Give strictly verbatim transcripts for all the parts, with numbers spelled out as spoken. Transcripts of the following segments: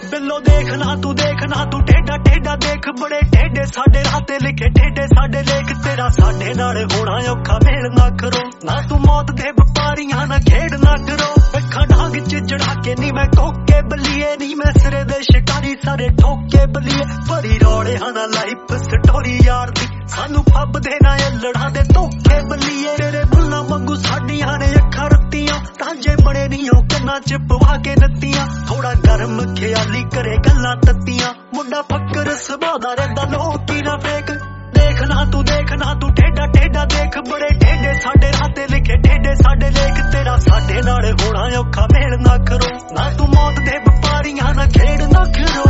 बिल्लो देखना तू देखना तू टेढ़ा टेढ़ा देख बड़े टेढ़े साडे राह ते लिखे टेढ़े साडे लेख तेरा साडे नाल होना औखा मेल ना करो ना तू मौत दे व्यापारियां ना खेड ना करो अखा डांग च चढ़ा के नी मैं कोके बलिए नी मैं सिरे दे शिकारी सारे ठोके बलिए भरी रौड़े हाना लाइफ स्टोरी यार दी सानू फब दे ना लड़ा दे धोखे बलिए तेरे बुल्ला वांगू साडियां ने अखा रत्तियां तांजे बड़े नी हो कन्ना च पवा के नत्तियां थोड़ा गर्म ख्याली करे गल्लां तत्तियां मुंडा फक्कर सुभाऽ दा रहिंदा लोक ही ना फेक देखना तू देखना तू टेढ़ा टेढ़ा देख बड़े टेढ़े साडे राह ते लिखे टेढ़े साडे लेख तेरा साडे नाल होना औखा मेल ना करो ना तू मौत दे व्यापारियां ना खेड ना करो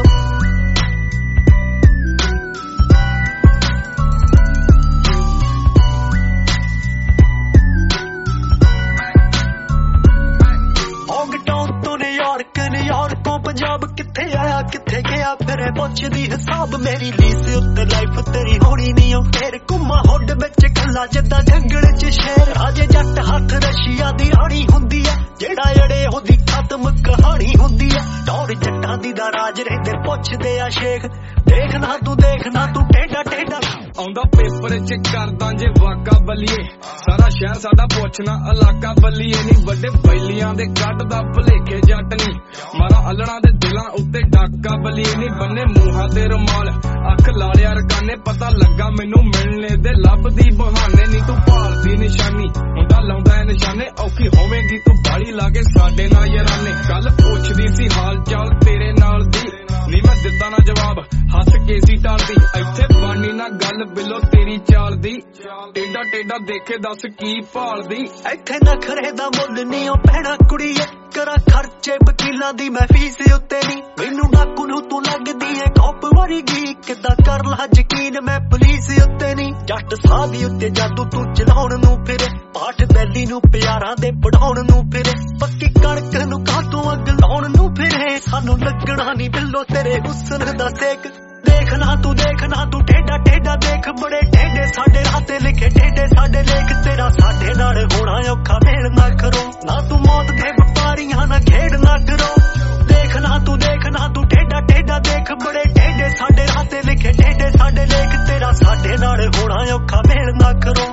पंजाब किथे आया किथे गया फिर पुछदी हिसाब मेरी लीस उत्ते लाइफ तेरी होनी नहीं हो फिर घुमा हुड विच कला जिद्दां जंगल च शेर अजे जट हथ रशिया दी राणी हुंदी आ जेड़ा अड़े ओदी खत्म कहानी हुंदी आ टौर जट्टां दी दा राज रहिंदे पुछदे आ शेख देखना तू देखना तू टेढ़ा टेढ़ा आउंदा पेपर च करदा जे वाका बलिए सारा शहर साडा पुछना इलाका बलिए नी वड्डे बैलियां दे कड्डदा भलेखे जट नी मारा अलड़ा दे दिलां उत्ते डाका बलिए नी बन्ने मूहां ते रुमाल अख लालिया रकाने पता लगा मैनू मिलने दे लभदी बहाने नी तू भालदी निशानी मुंडा लाउंदा है निशाने औखी होवेगी तू बाली लागे साडे नाल याराने गल पुछदी सी हाल चाल तेरे नाल दी नी मैं दिता ना जवाब हस के सी टालदी इत्थे बानी ना गल बिलो तेरी चाल दी टेढ़ा टेढ़ा देखे दस की भालदी इत्थे नखरे दा मुल नहीं ओ पैणा कुड़ीए करा खर्चे वकीलां दी मैं फीस उत्ते नी मैनू डाकू नू तू लगदी है कॉप वरगी किदां कर ला यकीन मैं पुलिस उत्ते नी जट सादी उत्ते जादू तू चलाउण नू फिरे पाठ बैली नू प्यारां दे पढ़ाउण नू फिरे पक्की कणक नू कातों अग लाउण नू फिरे सानू लगना नी बिल्लो तेरे हुस्न दा सेक देखना तू देखना तू टेढ़ा टेढ़ा देख बड़े टेढ़े साडे राह ते लिखे टेढ़े साडे लेख तेरा साडे नाल होना औखा मेल ना करो ना तू मौत दे व्यापारियां ना खेड ना करो देखना तू देखना तू टेढ़ा टेढ़ा देख बड़े टेढ़े साडे राह ते लिखे टेढ़े साडे लेख तेरा साडे नाल होना औखा मेल ना करो